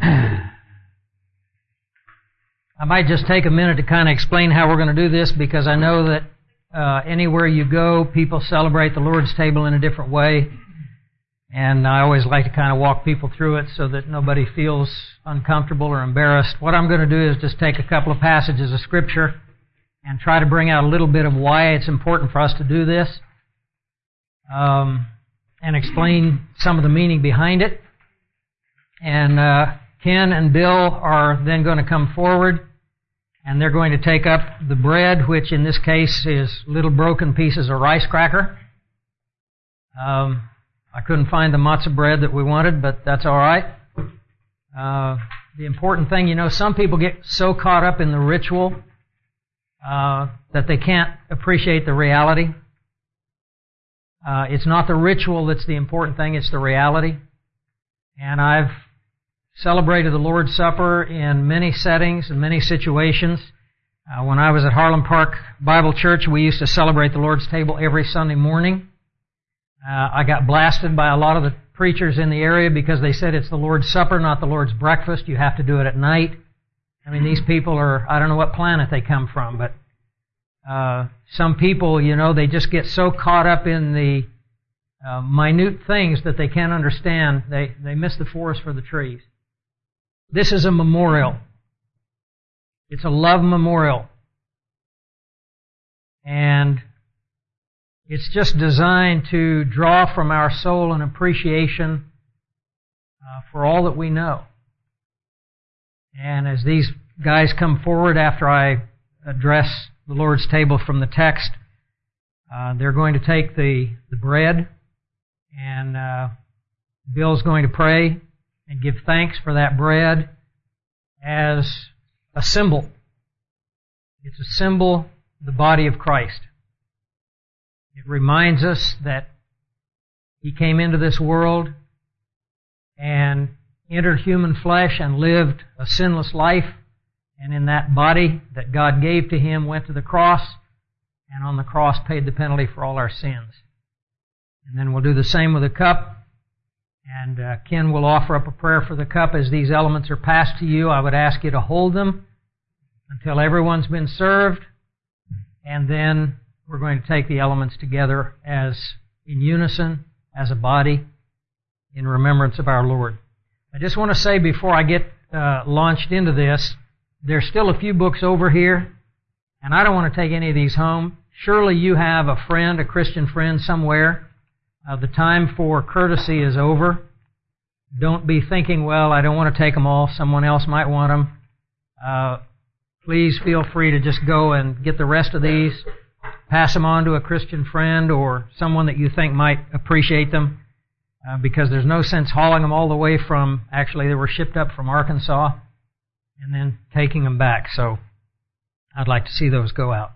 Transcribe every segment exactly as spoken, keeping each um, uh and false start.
I might just take a minute to kind of explain how we're going to do this, because I know that uh, anywhere you go, people celebrate the Lord's table in a different way. And I always like to kind of walk people through it so that nobody feels uncomfortable or embarrassed. What I'm going to do is just take a couple of passages of Scripture and try to bring out a little bit of why it's important for us to do this, um, and explain some of the meaning behind it. And uh, Ken and Bill are then going to come forward, and they're going to take up the bread, which in this case is little broken pieces of rice cracker. Um, I couldn't find the matzah bread that we wanted, but that's all right. Uh, the important thing, you know, some people get so caught up in the ritual uh, that they can't appreciate the reality. Uh, it's not the ritual that's the important thing, it's the reality. And I've celebrated the Lord's Supper in many settings and many situations. Uh, when I was at Harlem Park Bible Church, we used to celebrate the Lord's table every Sunday morning. Uh, I got blasted by a lot of the preachers in the area because they said it's the Lord's Supper, not the Lord's breakfast. You have to do it at night. I mean, these people are, I don't know what planet they come from, but uh, some people, you know, they just get so caught up in the uh, minute things that they can't understand. They, they miss the forest for the trees. This is a memorial. It's a love memorial. And it's just designed to draw from our soul an appreciation uh, for all that we know. And as these guys come forward after I address the Lord's table from the text, uh, they're going to take the, the bread, and uh, Bill's going to pray and give thanks for that bread as a symbol. It's a symbol of the body of Christ. It reminds us that He came into this world and entered human flesh and lived a sinless life, and in that body that God gave to Him went to the cross, and on the cross paid the penalty for all our sins. And then we'll do the same with the cup, and uh, Ken will offer up a prayer for the cup. As these elements are passed to you, I would ask you to hold them until everyone's been served, and then we're going to take the elements together as in unison, as a body, in remembrance of our Lord. I just want to say before I get uh, launched into this, there's still a few books over here, and I don't want to take any of these home. Surely you have a friend, a Christian friend somewhere. Uh, the time for courtesy is over. Don't be thinking, well, I don't want to take them all. Someone else might want them. Uh, please feel free to just go and get the rest of these. Pass them on to a Christian friend or someone that you think might appreciate them, uh, because there's no sense hauling them all the way from, actually they were shipped up from Arkansas, and then taking them back. So I'd like to see those go out.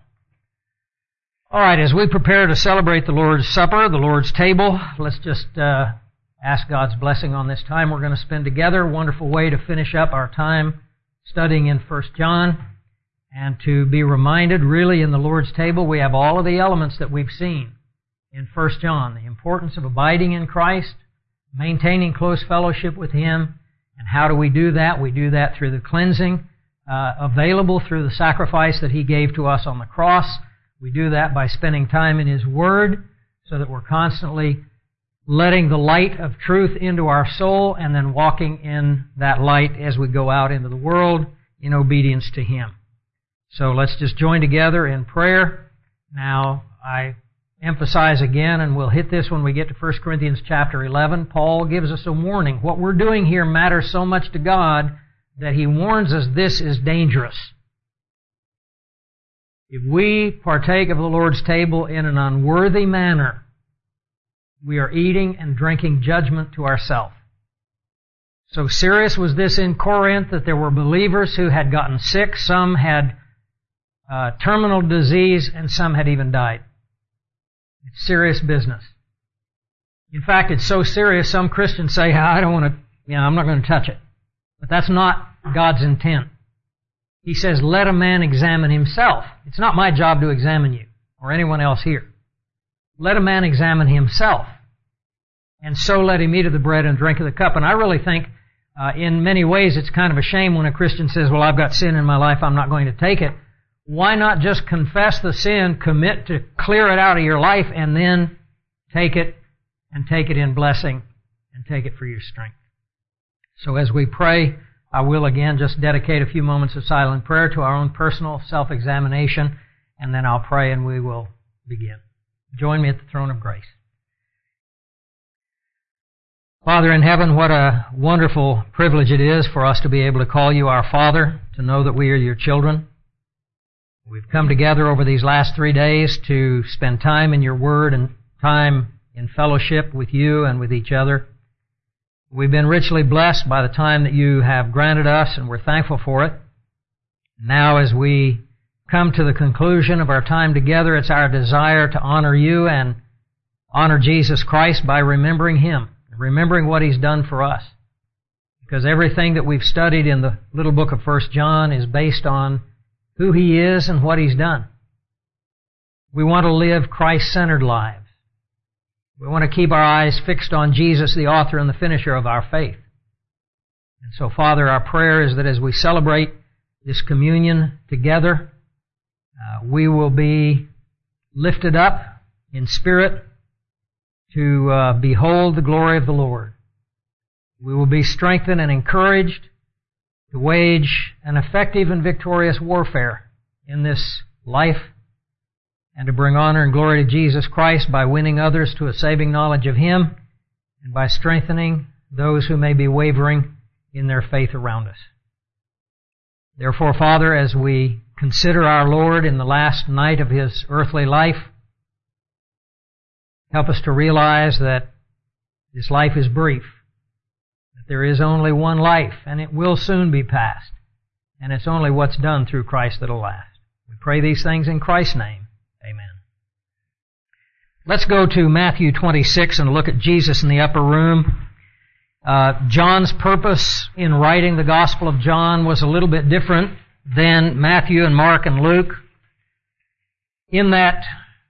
All right, as we prepare to celebrate the Lord's Supper, the Lord's table, let's just uh, ask God's blessing on this time we're going to spend together. Wonderful way to finish up our time studying in First John. And to be reminded, really, in the Lord's table, we have all of the elements that we've seen in First John. The importance of abiding in Christ, maintaining close fellowship with Him. And how do we do that? We do that through the cleansing uh, available through the sacrifice that He gave to us on the cross. We do that by spending time in His Word so that we're constantly letting the light of truth into our soul and then walking in that light as we go out into the world in obedience to Him. So let's just join together in prayer. Now, I emphasize again, and we'll hit this when we get to First Corinthians chapter eleven, Paul gives us a warning. What we're doing here matters so much to God that he warns us this is dangerous. If we partake of the Lord's table in an unworthy manner, we are eating and drinking judgment to ourselves. So serious was this in Corinth that there were believers who had gotten sick. Some had Uh, terminal disease, and some had even died. It's serious business. In fact, it's so serious, some Christians say, I don't want to, you know, I'm not going to touch it. But that's not God's intent. He says, let a man examine himself. It's not my job to examine you, or anyone else here. Let a man examine himself. And so let him eat of the bread and drink of the cup. And I really think Uh, in many ways, it's kind of a shame when a Christian says, well, I've got sin in my life, I'm not going to take it. Why not just confess the sin, commit to clear it out of your life, and then take it, and take it in blessing, and take it for your strength? So as we pray, I will again just dedicate a few moments of silent prayer to our own personal self-examination, and then I'll pray and we will begin. Join me at the throne of grace. Father in heaven, what a wonderful privilege it is for us to be able to call you our Father, to know that we are your children. We've come together over these last three days to spend time in your Word and time in fellowship with you and with each other. We've been richly blessed by the time that you have granted us, and we're thankful for it. Now, as we come to the conclusion of our time together, it's our desire to honor you and honor Jesus Christ by remembering Him, remembering what He's done for us. Because everything that we've studied in the little book of First John is based on who He is and what He's done. We want to live Christ-centered lives. We want to keep our eyes fixed on Jesus, the author and the finisher of our faith. And so, Father, our prayer is that as we celebrate this communion together, uh, we will be lifted up in spirit to uh, behold the glory of the Lord. We will be strengthened and encouraged to wage an effective and victorious warfare in this life, and to bring honor and glory to Jesus Christ by winning others to a saving knowledge of Him, and by strengthening those who may be wavering in their faith around us. Therefore, Father, as we consider our Lord in the last night of His earthly life, help us to realize that this life is brief, that there is only one life, and it will soon be past, and it's only what's done through Christ that'll last. We pray these things in Christ's name. Amen. Let's go to Matthew twenty-six and look at Jesus in the upper room. Uh, John's purpose in writing the Gospel of John was a little bit different than Matthew and Mark and Luke, in that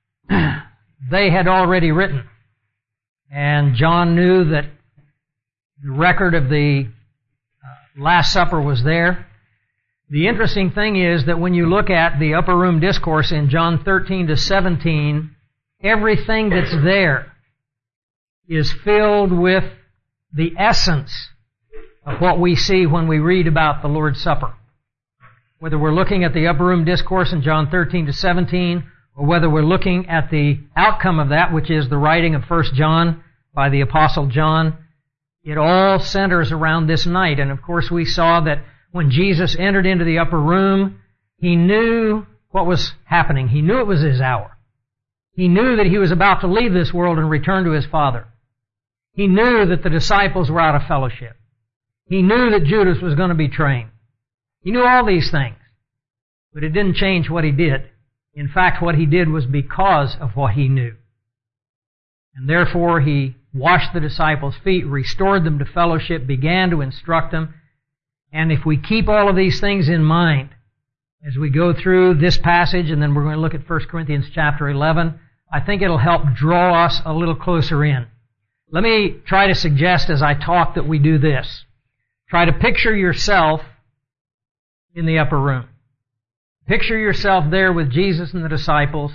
they had already written. And John knew that the record of the uh, Last Supper was there. The interesting thing is that when you look at the upper room discourse in John thirteen to seventeen, everything that's there is filled with the essence of what we see when we read about the Lord's Supper. Whether we're looking at the upper room discourse in John thirteen to seventeen, or whether we're looking at the outcome of that, which is the writing of First John by the Apostle John, it all centers around this night. And of course we saw that when Jesus entered into the upper room, He knew what was happening. He knew it was His hour. He knew that He was about to leave this world and return to His Father. He knew that the disciples were out of fellowship. He knew that Judas was going to betray Him. He knew all these things. But it didn't change what He did. In fact, what He did was because of what He knew. And therefore, He washed the disciples' feet, restored them to fellowship, began to instruct them. And if we keep all of these things in mind as we go through this passage, and then we're going to look at First Corinthians chapter eleven, I think it'll help draw us a little closer in. Let me try to suggest as I talk that we do this. Try to picture yourself in the upper room. Picture yourself there with Jesus and the disciples,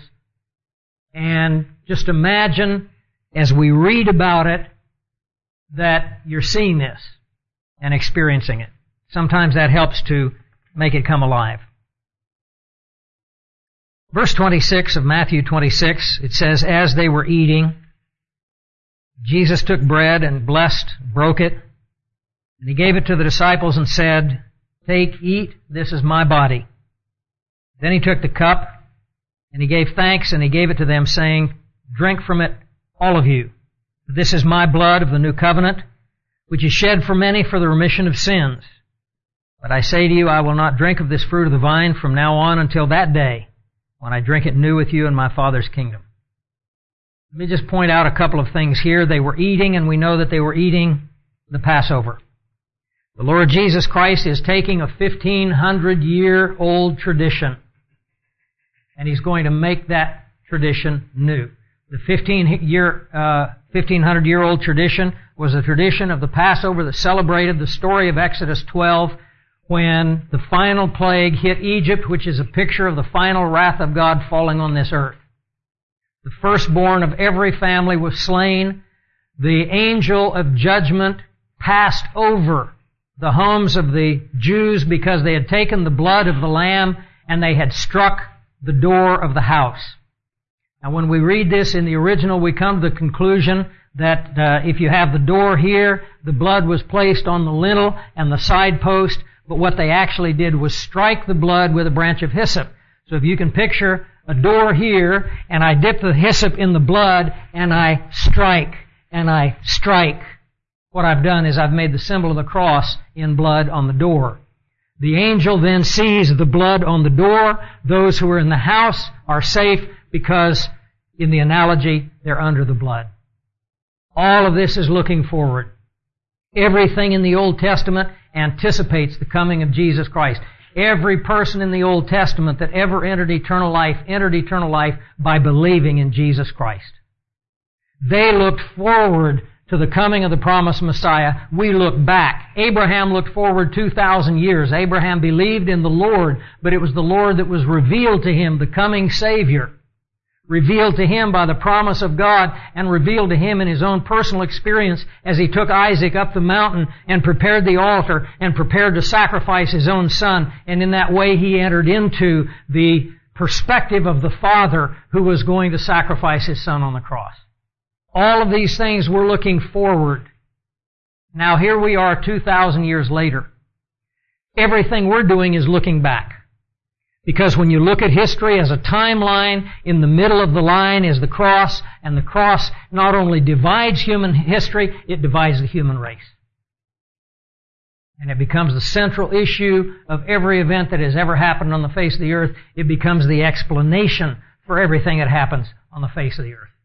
and just imagine as we read about it that you're seeing this and experiencing it. Sometimes that helps to make it come alive. Verse twenty-six of Matthew twenty-six, it says, as they were eating, Jesus took bread and blessed, broke it, and He gave it to the disciples and said, take, eat, this is my body. Then He took the cup, and He gave thanks, and He gave it to them, saying, drink from it, all of you. This is my blood of the new covenant, which is shed for many for the remission of sins. But I say to you, I will not drink of this fruit of the vine from now on until that day, when I drink it new with you in my Father's kingdom. Let me just point out a couple of things here. They were eating, and we know that they were eating the Passover. The Lord Jesus Christ is taking a fifteen hundred year old tradition, and He's going to make that tradition new. The fifteen year, uh, fifteen hundred year old tradition was a tradition of the Passover that celebrated the story of Exodus twelve, when the final plague hit Egypt, which is a picture of the final wrath of God falling on this earth. The firstborn of every family was slain. The angel of judgment passed over the homes of the Jews because they had taken the blood of the lamb and they had struck the door of the house. Now when we read this in the original, we come to the conclusion that uh, if you have the door here, the blood was placed on the lintel and the side post, but what they actually did was strike the blood with a branch of hyssop. So if you can picture a door here, and I dip the hyssop in the blood, and I strike, and I strike. What I've done is I've made the symbol of the cross in blood on the door. The angel then sees the blood on the door. Those who are in the house are safe because, in the analogy, they're under the blood. All of this is looking forward. Everything in the Old Testament anticipates the coming of Jesus Christ. Every person in the Old Testament that ever entered eternal life, entered eternal life by believing in Jesus Christ. They looked forward to the coming of the promised Messiah. We look back. Abraham looked forward two thousand years. Abraham believed in the Lord, but it was the Lord that was revealed to him, the coming Savior. Revealed to him by the promise of God and revealed to him in his own personal experience as he took Isaac up the mountain and prepared the altar and prepared to sacrifice his own son. And in that way he entered into the perspective of the Father who was going to sacrifice his son on the cross. All of these things we're looking forward. Now here we are two thousand years later. Everything we're doing is looking back. Because when you look at history as a timeline, in the middle of the line is the cross, and the cross not only divides human history, it divides the human race. And it becomes the central issue of every event that has ever happened on the face of the earth. It becomes the explanation for everything that happens on the face of the earth.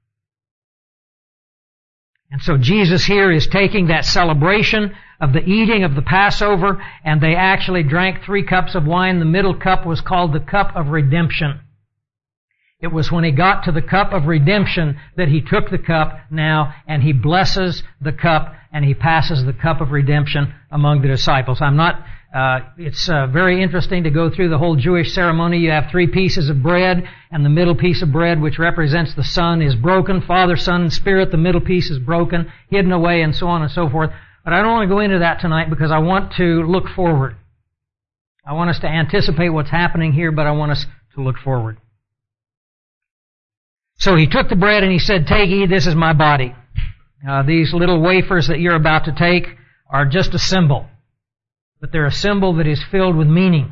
And so Jesus here is taking that celebration of the eating of the Passover, and they actually drank three cups of wine. The middle cup was called the cup of redemption. It was when he got to the cup of redemption that he took the cup now, and he blesses the cup, and he passes the cup of redemption among the disciples. I'm not, uh, it's uh, very interesting to go through the whole Jewish ceremony. You have three pieces of bread, and the middle piece of bread, which represents the Son, is broken. Father, Son, and Spirit. The middle piece is broken, hidden away, and so on and so forth. But I don't want to go into that tonight because I want to look forward. I want us to anticipate what's happening here, but I want us to look forward. So he took the bread and he said, "Take, eat, this is my body." Uh, these little wafers that you're about to take are just a symbol, but they're a symbol that is filled with meaning.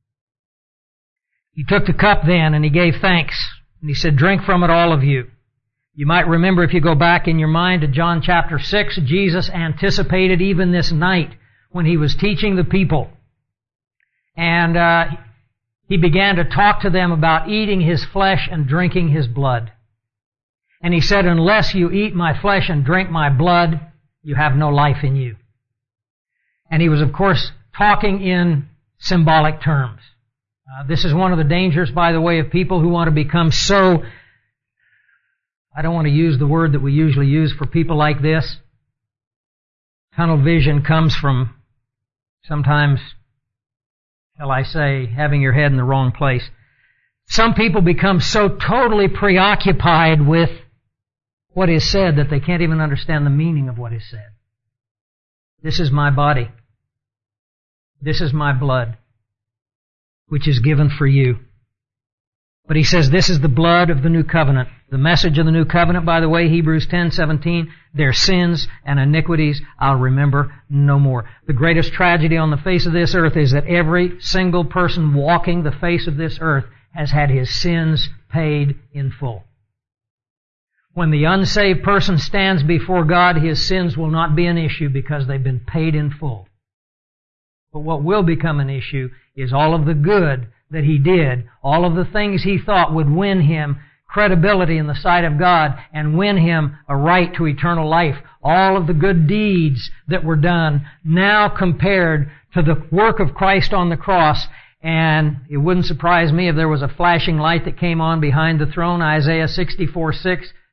He took the cup then and he gave thanks, and he said, "Drink from it, all of you." You might remember, if you go back in your mind to John chapter six, Jesus anticipated even this night when he was teaching the people. And uh, he began to talk to them about eating his flesh and drinking his blood. And he said, "Unless you eat my flesh and drink my blood, you have no life in you." And he was, of course, talking in symbolic terms. Uh, this is one of the dangers, by the way, of people who want to become so... I don't want to use the word that we usually use for people like this. Tunnel vision comes from sometimes, shall I say, having your head in the wrong place. Some people become so totally preoccupied with what is said that they can't even understand the meaning of what is said. This is my body. This is my blood, which is given for you. But he says this is the blood of the new covenant. The message of the new covenant, by the way, Hebrews ten seventeen, their sins and iniquities I'll remember no more. The greatest tragedy on the face of this earth is that every single person walking the face of this earth has had his sins paid in full. When the unsaved person stands before God, his sins will not be an issue because they've been paid in full. But what will become an issue is all of the good that he did, all of the things he thought would win him credibility in the sight of God and win him a right to eternal life. All of the good deeds that were done now compared to the work of Christ on the cross. And it wouldn't surprise me if there was a flashing light that came on behind the throne. Isaiah sixty-four six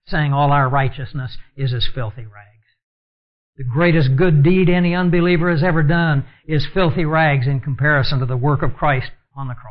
saying all our righteousness is as filthy rags. The greatest good deed any unbeliever has ever done is filthy rags in comparison to the work of Christ on the cross.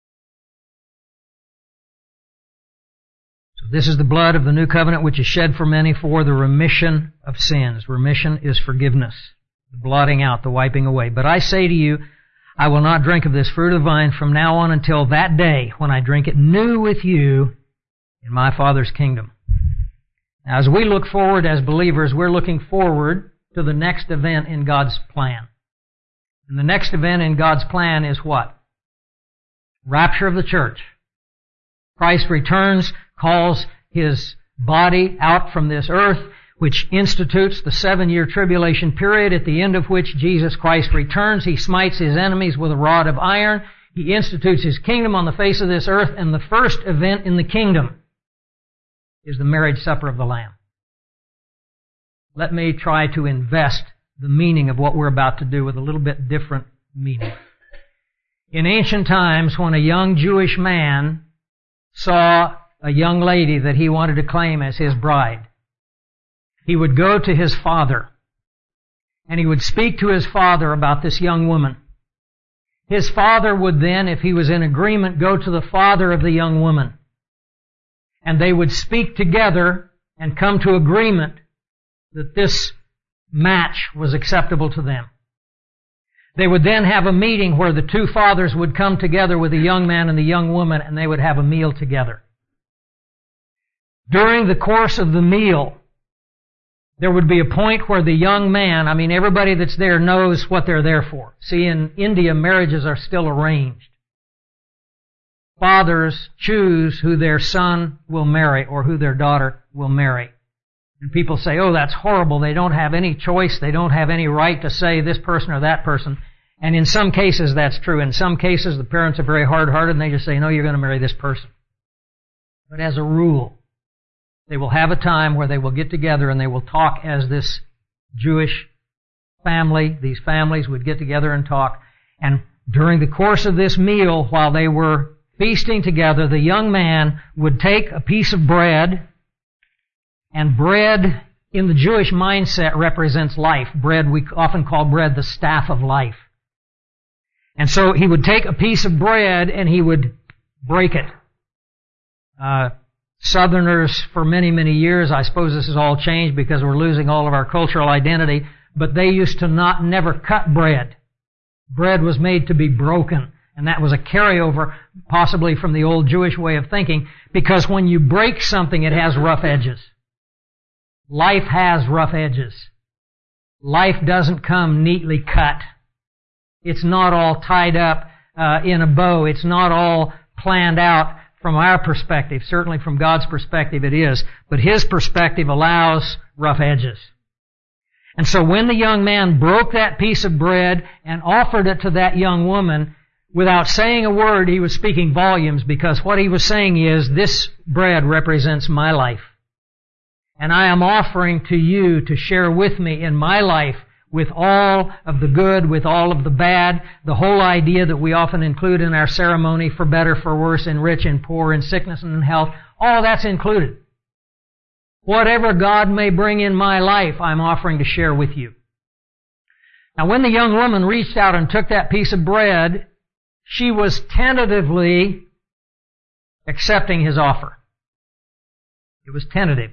So this is the blood of the new covenant which is shed for many for the remission of sins. Remission is forgiveness, the blotting out, the wiping away. But I say to you, I will not drink of this fruit of the vine from now on until that day when I drink it new with you in my Father's kingdom. Now, as we look forward as believers, we're looking forward to the next event in God's plan. And the next event in God's plan is what? Rapture of the church. Christ returns, calls His body out from this earth, which institutes the seven-year tribulation period, at the end of which Jesus Christ returns. He smites His enemies with a rod of iron. He institutes His kingdom on the face of this earth, and the first event in the kingdom is the marriage supper of the Lamb. Let me try to invest the meaning of what we're about to do with a little bit different meaning. In ancient times, when a young Jewish man saw a young lady that he wanted to claim as his bride, he would go to his father, and he would speak to his father about this young woman. His father would then, if he was in agreement, go to the father of the young woman. And they would speak together and come to agreement that this match was acceptable to them. They would then have a meeting where the two fathers would come together with the young man and the young woman, and they would have a meal together. During the course of the meal, there would be a point where the young man, I mean, everybody that's there knows what they're there for. See, in India, marriages are still arranged. Fathers choose who their son will marry or who their daughter will marry. And people say, oh, that's horrible. They don't have any choice. They don't have any right to say this person or that person. And in some cases, that's true. In some cases, the parents are very hard-hearted and they just say, no, you're going to marry this person. But as a rule, they will have a time where they will get together and they will talk as this Jewish family. These families would get together and talk. And during the course of this meal, while they were feasting together, the young man would take a piece of bread, and bread in the Jewish mindset represents life. Bread, we often call bread the staff of life. And so he would take a piece of bread and he would break it. Uh, Southerners, for many, many years, I suppose this has all changed because we're losing all of our cultural identity, but they used to not never cut bread. Bread was made to be broken. And that was a carryover, possibly from the old Jewish way of thinking, because when you break something, it has rough edges. Life has rough edges. Life doesn't come neatly cut. It's not all tied up uh, in a bow. It's not all planned out from our perspective. Certainly from God's perspective it is. But His perspective allows rough edges. And so when the young man broke that piece of bread and offered it to that young woman, without saying a word, he was speaking volumes, because what he was saying is, this bread represents my life. And I am offering to you to share with me in my life, with all of the good, with all of the bad, the whole idea that we often include in our ceremony, for better, for worse, in rich and poor, in sickness and in health. All that's included. Whatever God may bring in my life, I'm offering to share with you. Now, when the young woman reached out and took that piece of bread, she was tentatively accepting his offer. It was tentative.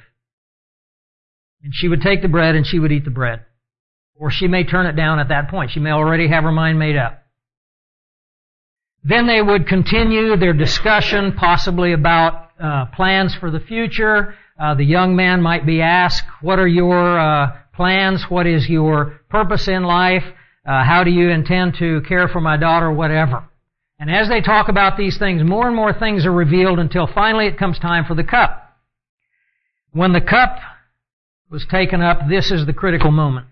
And she would take the bread and she would eat the bread. Or she may turn it down at that point. She may already have her mind made up. Then they would continue their discussion, possibly about uh, plans for the future. Uh, the young man might be asked, what are your uh, plans? What is your purpose in life? Uh, how do you intend to care for my daughter? Whatever. And as they talk about these things, more and more things are revealed until finally it comes time for the cup. When the cup was taken up, this is the critical moment.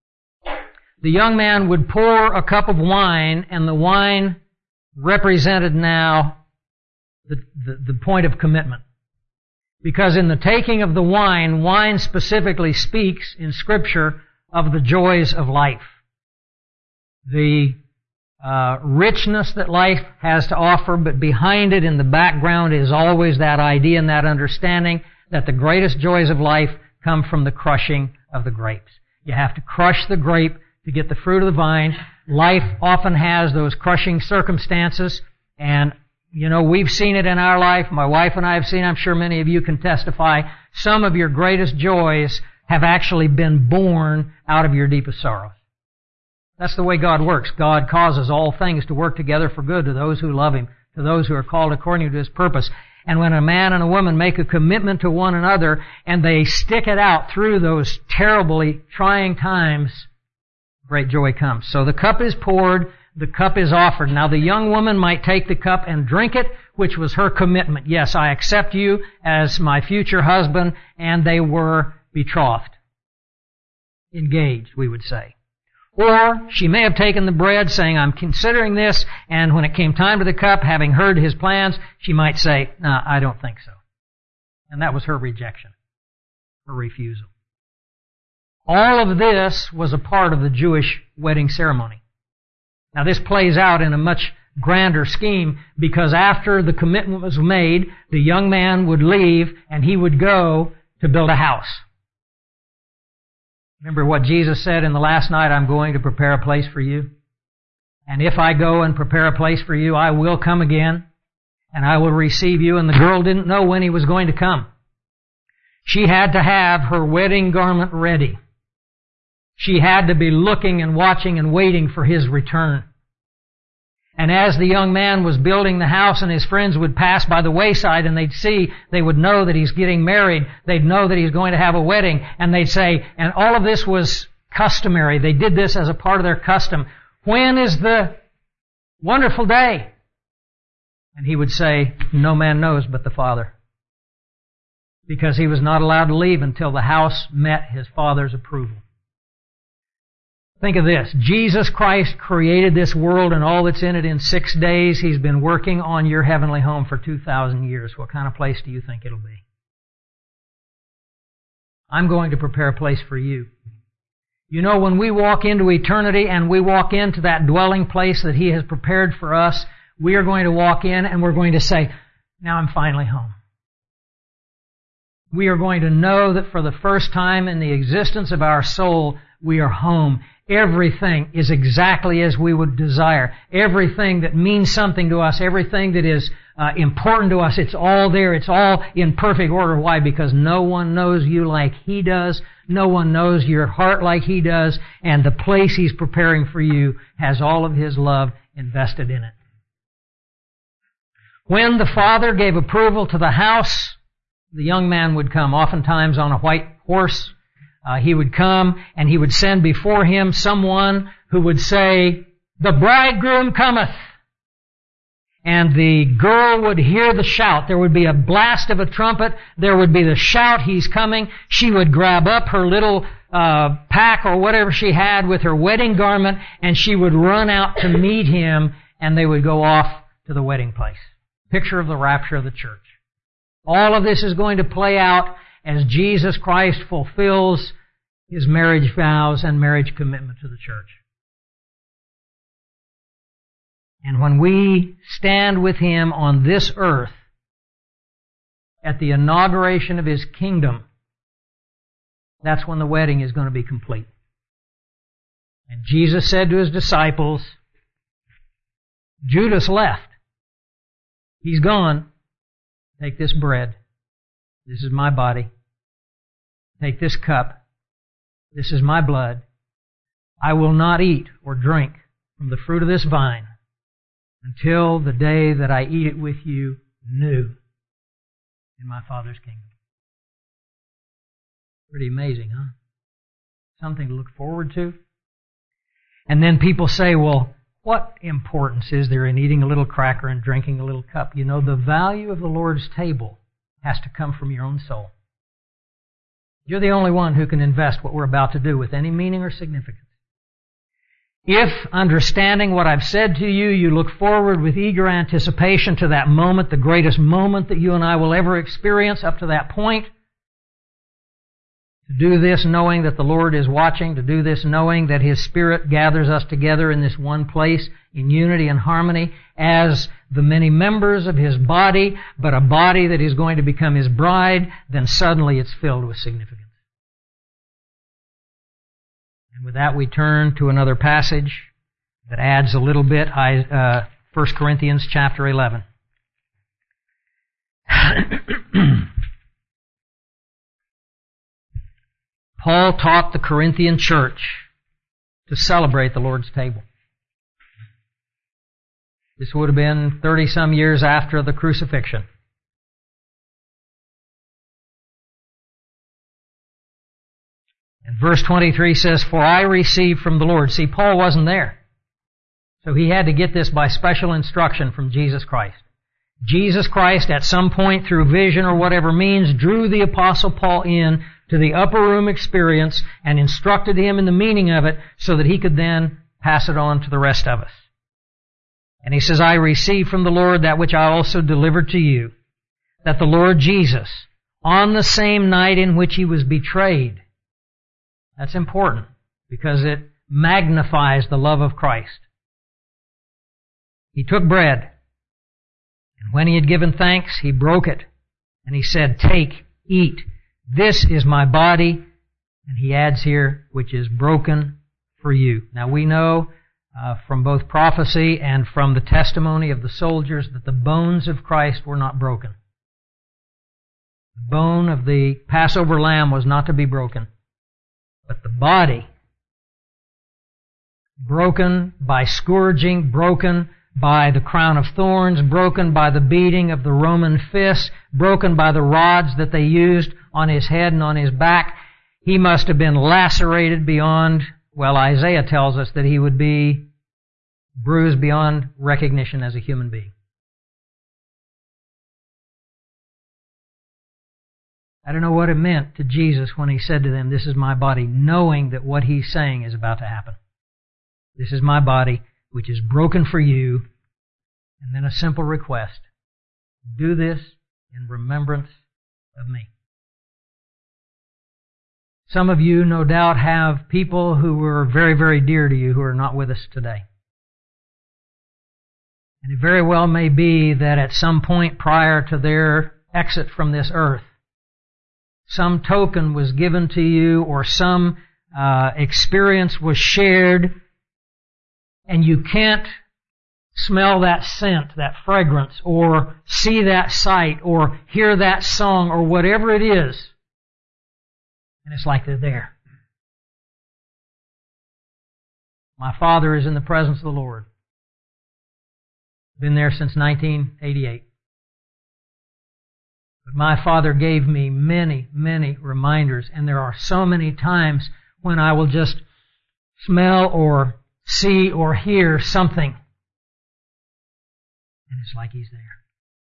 The young man would pour a cup of wine, and the wine represented now the, the, the point of commitment. Because in the taking of the wine, wine specifically speaks in Scripture of the joys of life. The uh, richness that life has to offer, but behind it in the background is always that idea and that understanding that the greatest joys of life come from the crushing of the grapes. You have to crush the grape to get the fruit of the vine. Life often has those crushing circumstances, and you know, we've seen it in our life. My wife and I have seen, I'm sure many of you can testify, some of your greatest joys have actually been born out of your deepest sorrows. That's the way God works. God causes all things to work together for good to those who love Him, to those who are called according to His purpose. And when a man and a woman make a commitment to one another and they stick it out through those terribly trying times, great joy comes. So the cup is poured, the cup is offered. Now the young woman might take the cup and drink it, which was her commitment. Yes, I accept you as my future husband, and they were betrothed. Engaged, we would say. Or she may have taken the bread saying, I'm considering this, and when it came time to the cup, having heard his plans, she might say, no, I don't think so. And that was her rejection, her refusal. All of this was a part of the Jewish wedding ceremony. Now this plays out in a much grander scheme because after the commitment was made, the young man would leave and he would go to build a house. Remember what Jesus said in the last night, I'm going to prepare a place for you. And if I go and prepare a place for you, I will come again and I will receive you. And the girl didn't know when he was going to come. She had to have her wedding garment ready. She had to be looking and watching and waiting for his return. And as the young man was building the house and his friends would pass by the wayside and they'd see, they would know that he's getting married. They'd know that he's going to have a wedding. And they'd say, and all of this was customary. They did this as a part of their custom. When is the wonderful day? And he would say, no man knows but the Father. Because he was not allowed to leave until the house met his Father's approval. Think of this. Jesus Christ created this world and all that's in it in six days. He's been working on your heavenly home for two thousand years. What kind of place do you think it'll be? I'm going to prepare a place for you. You know, when we walk into eternity and we walk into that dwelling place that He has prepared for us, we are going to walk in and we're going to say, now I'm finally home. We are going to know that for the first time in the existence of our soul, we are home. Everything is exactly as we would desire. Everything that means something to us, everything that is uh, important to us, it's all there. It's all in perfect order. Why? Because no one knows you like He does. No one knows your heart like He does. And the place He's preparing for you has all of His love invested in it. When the Father gave approval to the house, the young man would come, oftentimes on a white horse. Uh, he would come and he would send before him someone who would say, the bridegroom cometh. And the girl would hear the shout. There would be a blast of a trumpet. There would be the shout, he's coming. She would grab up her little uh, pack or whatever she had with her wedding garment and she would run out to meet him and they would go off to the wedding place. Picture of the rapture of the church. All of this is going to play out as Jesus Christ fulfills His marriage vows and marriage commitment to the church. And when we stand with Him on this earth at the inauguration of His kingdom, that's when the wedding is going to be complete. And Jesus said to His disciples, Judas left. He's gone. Take this bread. This is my body. Take this cup. This is my blood. I will not eat or drink from the fruit of this vine until the day that I eat it with you new in my Father's kingdom. Pretty amazing, huh? Something to look forward to. And then people say, well, what importance is there in eating a little cracker and drinking a little cup? You know, the value of the Lord's table has to come from your own soul. You're the only one who can invest what we're about to do with any meaning or significance. If, understanding what I've said to you, you look forward with eager anticipation to that moment, the greatest moment that you and I will ever experience up to that point, To do this knowing that the Lord is watching, to do this knowing that His Spirit gathers us together in this one place in unity and harmony as the many members of His body, but a body that is going to become His bride, then suddenly it's filled with significance. And with that we turn to another passage that adds a little bit, uh, First Corinthians chapter eleven. Paul taught the Corinthian church to celebrate the Lord's table. This would have been thirty-some years after the crucifixion. And verse twenty-three says, "For I received from the Lord." See, Paul wasn't there. So he had to get this by special instruction from Jesus Christ. Jesus Christ, at some point through vision or whatever means, drew the Apostle Paul in to the upper room experience and instructed him in the meaning of it so that he could then pass it on to the rest of us. And he says, "I received from the Lord that which I also delivered to you, that the Lord Jesus, on the same night in which He was betrayed," that's important because it magnifies the love of Christ. "He took bread, and when He had given thanks, He broke it, and He said, 'Take, eat. This is my body,'" and he adds here, "which is broken for you." Now we know uh, from both prophecy and from the testimony of the soldiers that the bones of Christ were not broken. The bone of the Passover lamb was not to be broken, but the body, broken by scourging, broken by the crown of thorns, broken by the beating of the Roman fists, broken by the rods that they used on His head and on His back. He must have been lacerated beyond, well, Isaiah tells us that He would be bruised beyond recognition as a human being. I don't know what it meant to Jesus when He said to them, "This is my body," knowing that what He's saying is about to happen. This is my body, which is broken for you. And then a simple request: do this in remembrance of me. Some of you, no doubt, have people who were very, very dear to you who are not with us today. And it very well may be that at some point prior to their exit from this earth, some token was given to you or some uh, experience was shared, and you can't smell that scent, that fragrance, or see that sight, or hear that song, or whatever it is. And it's like they're there. My father is in the presence of the Lord. Been there since nineteen eighty-eight. But my father gave me many, many reminders, and there are so many times when I will just smell or see or hear something, and it's like He's there.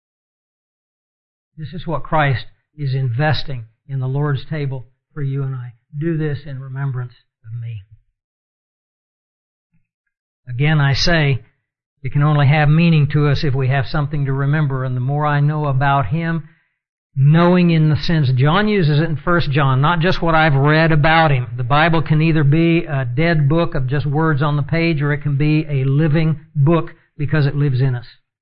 This is what Christ is investing in the Lord's table for you and I. Do this in remembrance of me. Again, I say, it can only have meaning to us if we have something to remember, and the more I know about Him, knowing in the sense, John uses it in First John, not just what I've read about Him. The Bible can either be a dead book of just words on the page, or it can be a living book because it lives in us.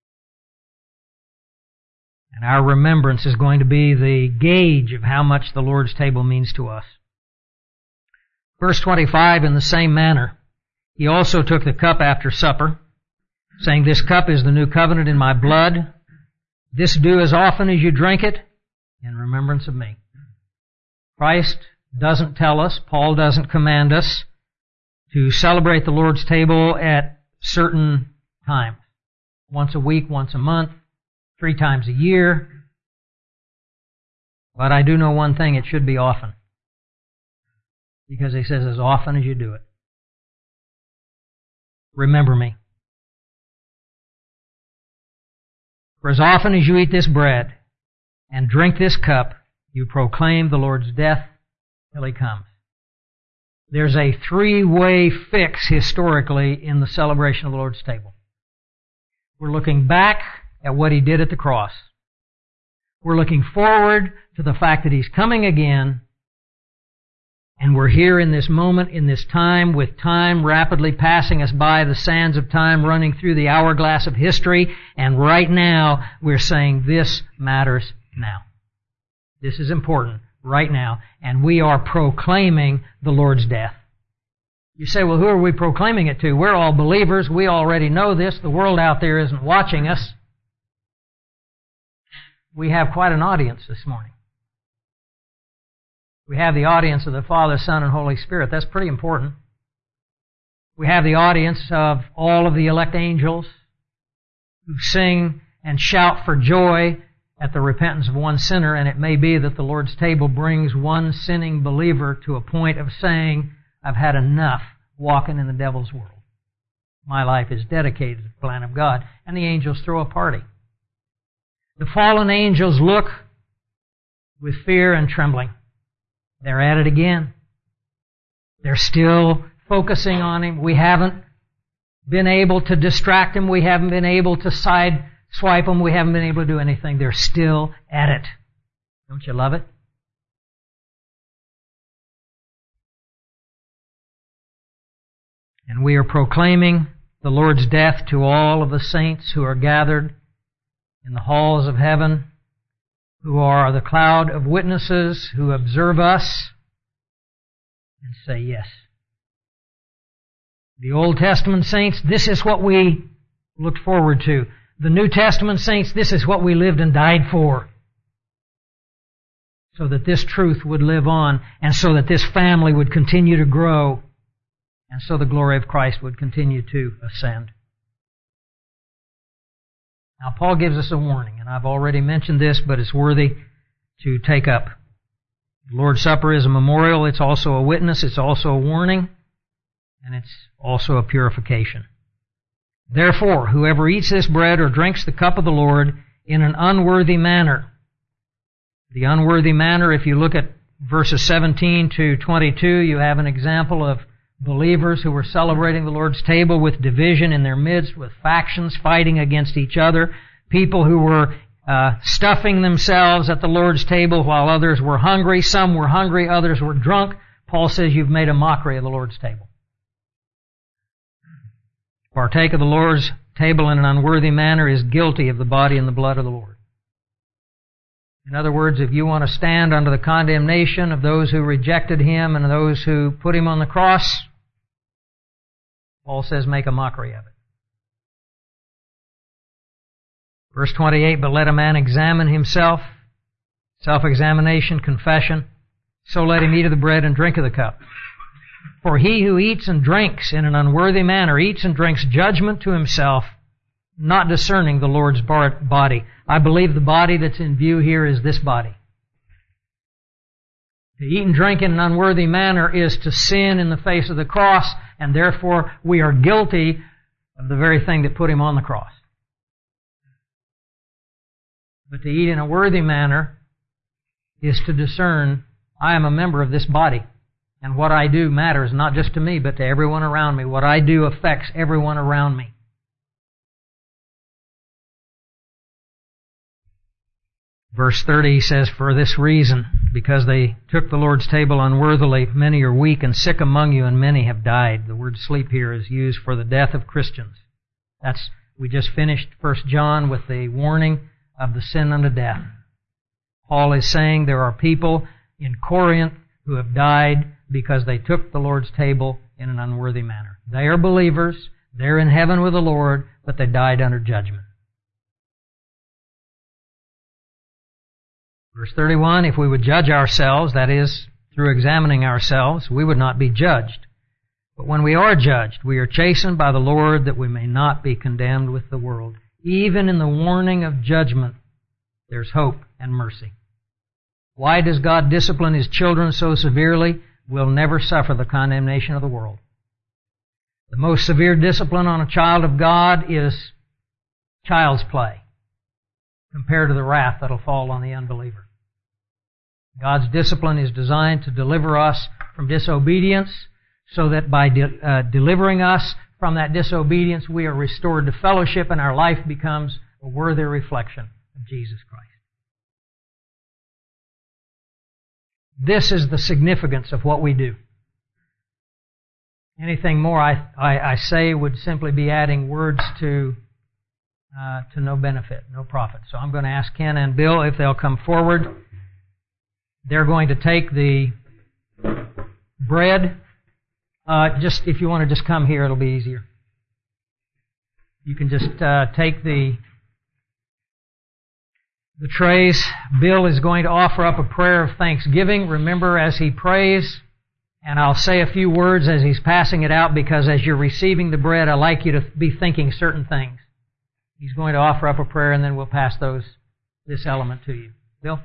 And our remembrance is going to be the gauge of how much the Lord's table means to us. Verse twenty-five, in the same manner, He also took the cup after supper, saying, "This cup is the new covenant in my blood. This do as often as you drink it in remembrance of me." Christ doesn't tell us, Paul doesn't command us to celebrate the Lord's table at certain times. Once a week, once a month, three times a year. But I do know one thing, it should be often. Because He says, as often as you do it, remember me. For as often as you eat this bread and drink this cup, you proclaim the Lord's death till He comes. There's a three-way fix historically in the celebration of the Lord's table. We're looking back at what He did at the cross. We're looking forward to the fact that He's coming again. And we're here in this moment, in this time, with time rapidly passing us by, the sands of time running through the hourglass of history, and right now we're saying this matters now. This is important right now, and we are proclaiming the Lord's death. You say, well, who are we proclaiming it to? We're all believers. We already know this. The world out there isn't watching us. We have quite an audience this morning. We have the audience of the Father, Son, and Holy Spirit. That's pretty important. We have the audience of all of the elect angels who sing and shout for joy at the repentance of one sinner, and it may be that the Lord's table brings one sinning believer to a point of saying, I've had enough walking in the devil's world. My life is dedicated to the plan of God. And the angels throw a party. The fallen angels look with fear and trembling. They're at it again. They're still focusing on Him. We haven't been able to distract Him. We haven't been able to side swipe Him. We haven't been able to do anything. They're still at it. Don't you love it? And we are proclaiming the Lord's death to all of the saints who are gathered in the halls of heaven, who are the cloud of witnesses who observe us and say yes. The Old Testament saints, this is what we looked forward to. The New Testament saints, this is what we lived and died for. So that this truth would live on, and so that this family would continue to grow, and so the glory of Christ would continue to ascend. Now, Paul gives us a warning, and I've already mentioned this, but it's worthy to take up. The Lord's Supper is a memorial. It's also a witness. It's also a warning. And it's also a purification. Therefore, whoever eats this bread or drinks the cup of the Lord in an unworthy manner. The unworthy manner, if you look at verses seventeen to twenty-two, you have an example of believers who were celebrating the Lord's table with division in their midst, with factions fighting against each other, people who were uh, stuffing themselves at the Lord's table while others were hungry. Some were hungry, others were drunk. Paul says you've made a mockery of the Lord's table. Partake of the Lord's table in an unworthy manner is guilty of the body and the blood of the Lord. In other words, if you want to stand under the condemnation of those who rejected Him and those who put Him on the cross, Paul says make a mockery of it. Verse twenty-eight, but let a man examine himself, self-examination, confession, so let him eat of the bread and drink of the cup. For he who eats and drinks in an unworthy manner eats and drinks judgment to himself, not discerning the Lord's body. I believe the body that's in view here is this body. To eat and drink in an unworthy manner is to sin in the face of the cross, and therefore we are guilty of the very thing that put Him on the cross. But to eat in a worthy manner is to discern, I am a member of this body, and what I do matters not just to me, but to everyone around me. What I do affects everyone around me. Verse thirty says, for this reason, because they took the Lord's table unworthily, many are weak and sick among you, and many have died. The word sleep here is used for the death of Christians. That's, we just finished First John with the warning of the sin unto death. Paul is saying there are people in Corinth who have died because they took the Lord's table in an unworthy manner. They are believers, they're in heaven with the Lord, but they died under judgment. Verse thirty-one, if we would judge ourselves, that is, through examining ourselves, we would not be judged. But when we are judged, we are chastened by the Lord that we may not be condemned with the world. Even in the warning of judgment, there's hope and mercy. Why does God discipline His children so severely? We'll never suffer the condemnation of the world. The most severe discipline on a child of God is child's play compared to the wrath that'll fall on the unbeliever. God's discipline is designed to deliver us from disobedience, so that by de- uh, delivering us from that disobedience, we are restored to fellowship and our life becomes a worthy reflection of Jesus Christ. This is the significance of what we do. Anything more I, I, I say would simply be adding words to uh, to no benefit, no profit. So I'm going to ask Ken and Bill if they'll come forward. They're going to take the bread. Uh, just if you want to just come here, it'll be easier. You can just uh, take the the trays. Bill is going to offer up a prayer of thanksgiving. Remember, as he prays, and I'll say a few words as he's passing it out, because as you're receiving the bread, I like you to be thinking certain things. He's going to offer up a prayer, and then we'll pass those this element to you. Bill?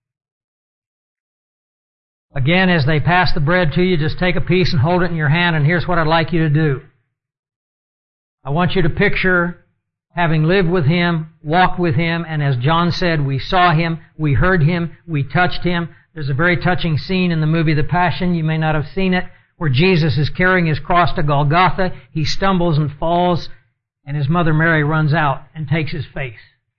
Again, as they pass the bread to you, just take a piece and hold it in your hand, and here's what I'd like you to do. I want you to picture having lived with Him, walked with Him, and as John said, we saw Him, we heard Him, we touched Him. There's a very touching scene in the movie The Passion, you may not have seen it, where Jesus is carrying His cross to Golgotha. He stumbles and falls, and His mother Mary runs out and takes His face.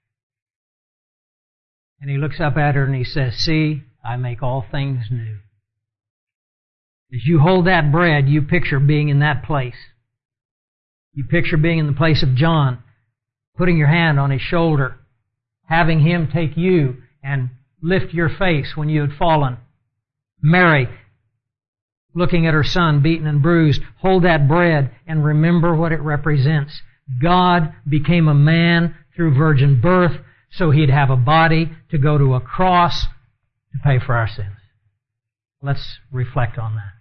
And He looks up at her and He says, "See, I make all things new." As you hold that bread, you picture being in that place. You picture being in the place of John, putting your hand on his shoulder, having him take you and lift your face when you had fallen. Mary, looking at her son beaten and bruised, hold that bread and remember what it represents. God became a man through virgin birth so He'd have a body to go to a cross to pay for our sins. Let's reflect on that.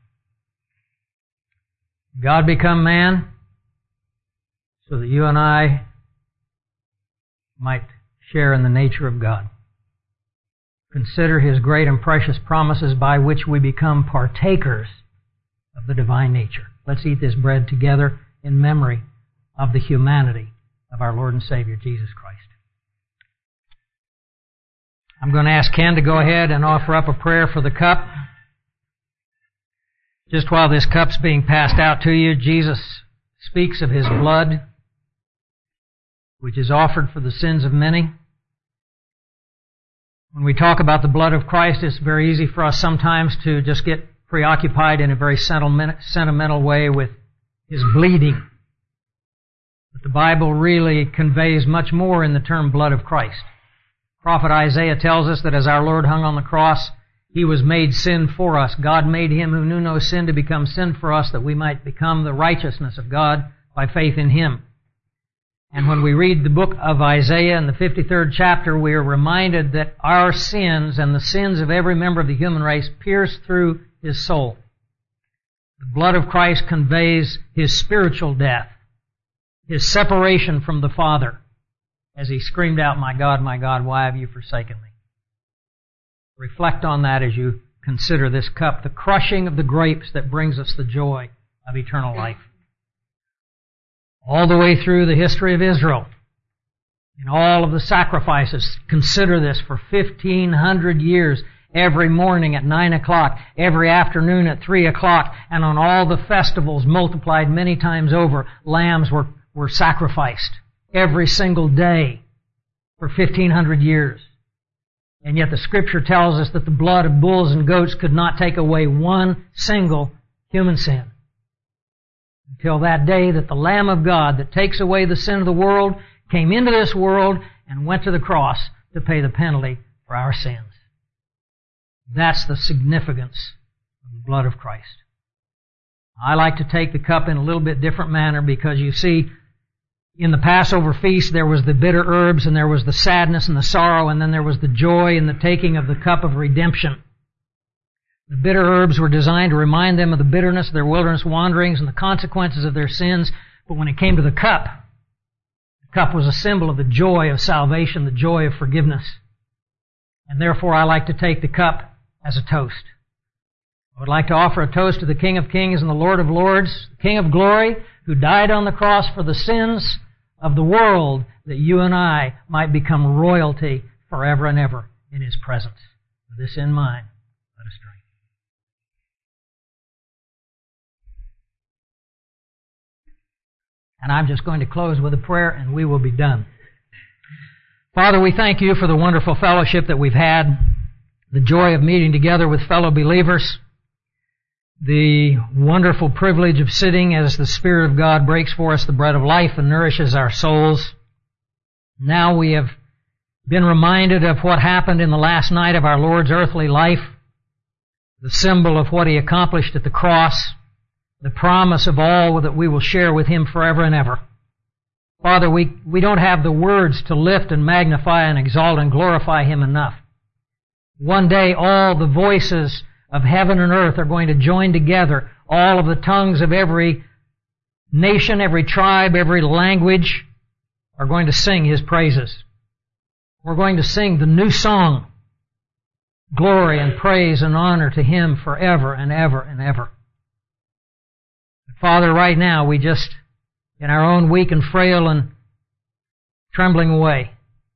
God become man so that you and I might share in the nature of God. Consider His great and precious promises by which we become partakers of the divine nature. Let's eat this bread together in memory of the humanity of our Lord and Savior, Jesus Christ. I'm going to ask Ken to go ahead and offer up a prayer for the cup. Just while this cup's being passed out to you, Jesus speaks of His blood, which is offered for the sins of many. When we talk about the blood of Christ, it's very easy for us sometimes to just get preoccupied in a very sentimental way with His bleeding. But the Bible really conveys much more in the term blood of Christ. Prophet Isaiah tells us that as our Lord hung on the cross, He was made sin for us. God made Him who knew no sin to become sin for us, that we might become the righteousness of God by faith in Him. And when we read the book of Isaiah in the fifty-third chapter, we are reminded that our sins and the sins of every member of the human race pierce through His soul. The blood of Christ conveys His spiritual death, His separation from the Father, as He screamed out, "My God, my God, why have you forsaken me?" Reflect on that as you consider this cup, the crushing of the grapes that brings us the joy of eternal life. All the way through the history of Israel, in all of the sacrifices, consider this for fifteen hundred years, every morning at nine o'clock, every afternoon at three o'clock, and on all the festivals multiplied many times over, lambs were, were sacrificed every single day for fifteen hundred years. And yet the Scripture tells us that the blood of bulls and goats could not take away one single human sin. Until that day that the Lamb of God that takes away the sin of the world came into this world and went to the cross to pay the penalty for our sins. That's the significance of the blood of Christ. I like to take the cup in a little bit different manner because you see, in the Passover feast, there was the bitter herbs, and there was the sadness and the sorrow, and then there was the joy in the taking of the cup of redemption. The bitter herbs were designed to remind them of the bitterness of their wilderness wanderings and the consequences of their sins, but when it came to the cup, the cup was a symbol of the joy of salvation, the joy of forgiveness. And therefore, I like to take the cup as a toast. I would like to offer a toast to the King of Kings and the Lord of Lords, the King of Glory, who died on the cross for the sins of the world, that you and I might become royalty forever and ever in His presence. With this in mind, let us drink. And I'm just going to close with a prayer, and we will be done. Father, we thank You for the wonderful fellowship that we've had. the joy of meeting together with fellow believers, the wonderful privilege of sitting as the Spirit of God breaks for us the bread of life and nourishes our souls. Now we have been reminded of what happened in the last night of our Lord's earthly life, the symbol of what He accomplished at the cross, the promise of all that we will share with Him forever and ever. Father, we, we don't have the words to lift and magnify and exalt and glorify Him enough. One day all the voices of heaven and earth are going to join together. All of the tongues of every nation, every tribe, every language are going to sing His praises. We're going to sing the new song, glory and praise and honor to Him forever and ever and ever. But Father, right now we just, in our own weak and frail and trembling way,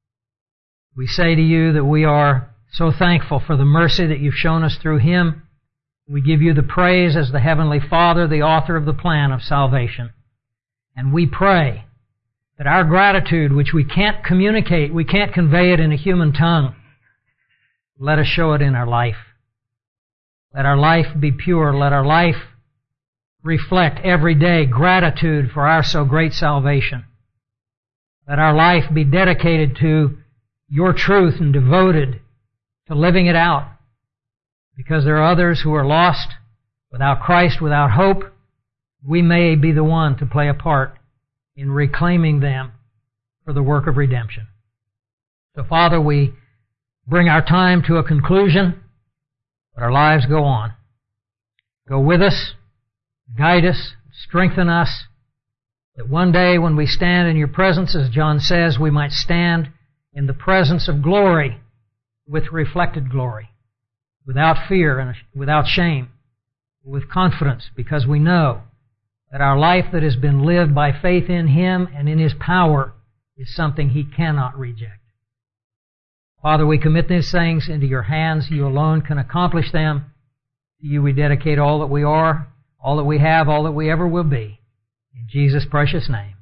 we say to You that we are so thankful for the mercy that You've shown us through Him. We give You the praise as the Heavenly Father, the author of the plan of salvation. And we pray that our gratitude, which we can't communicate, we can't convey it in a human tongue, let us show it in our life. Let our life be pure. Let our life reflect every day gratitude for our so great salvation. Let our life be dedicated to Your truth and devoted to living it out, because there are others who are lost, without Christ, without hope. We may be the one to play a part in reclaiming them for the work of redemption. So, Father, we bring our time to a conclusion, but our lives go on. Go with us, guide us, strengthen us, that one day when we stand in Your presence, as John says, we might stand in the presence of glory with reflected glory, without fear and without shame, with confidence, because we know that our life that has been lived by faith in Him and in His power is something He cannot reject. Father, we commit these things into Your hands. You alone can accomplish them. To You we dedicate all that we are, all that we have, all that we ever will be. In Jesus' precious name.